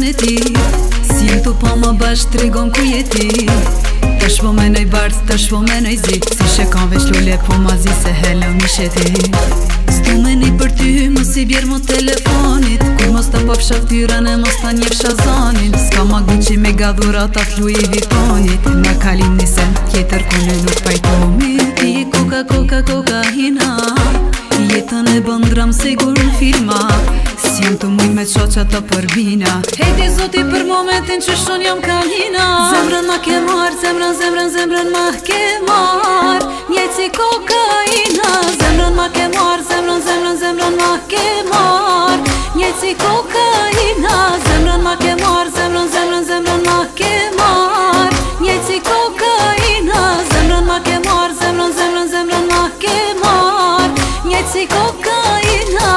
me ti. Si jem tu pa ma bash tregon ku jeti. Tash po menoj bardh, tash po menoj zi. Si shekan veç lule po ma zi se hello mi sheti. Stu meni për ty mos i bjer mo telefonit. Kur mos ta pop shaftyrën e mos ta njef shazanin. Ska ma Gucci me gadhurat at Louis Vuittonit. Na kalim nisen tjetër kune nuk pajtomi. Ti e koka, koka, kokaina. Jetën e bën dram sigur në filma. Si jem të muj me qoqa të përbina. Hejti zoti për momentin që shon jam kalina. Zemrën ma ke marr, zemrën ma ke marr. Njejt si kokaina. Zemrën ma ke marr, zemrën ma ke marr. Njejt si kokaina. Zemrën ma ke marr, zemrën ma ke marr. Njejt si kokaina. Zemrën ma ke marr, zemrën ma ke marr. Njejt si kokaina.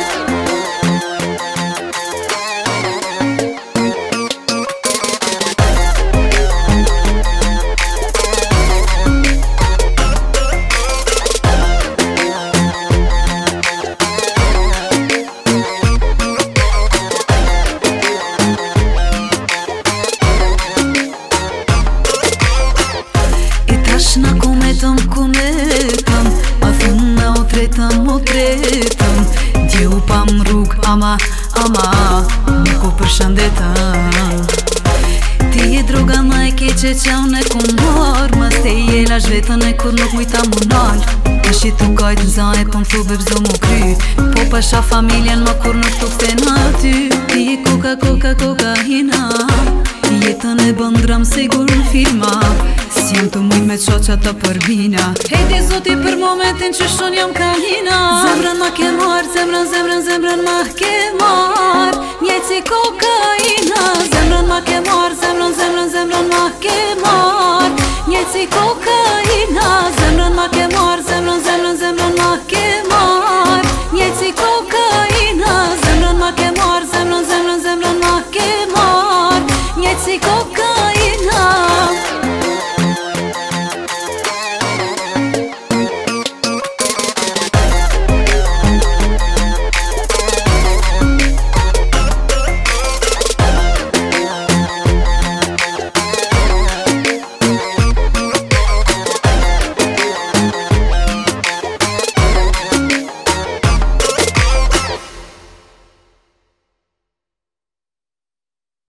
Na kumetëm, a thunë me o tretëm Djehu pa më rrug, ama, nuk u përshëndetëm Ti e droga ma e keqe që unë e ku marr Mas te i e lash vetën e kur nuk mujta mu nall Në shitu kajtë në zane po më thu bebzo mu kry Po pasha familjen ma kur nuk tuk të në ty Ti e koka, kokaina Jetën e bën dram sigur në filma Si jem të muj me qoqa të përbina Hejti zoti për momentin që shon jam kalina Zemrën ma ke marr, zemrën ma ke marr Njejt si kokaina Zemrën ma ke marr, zemrën ma ke marr Njejt si kokaina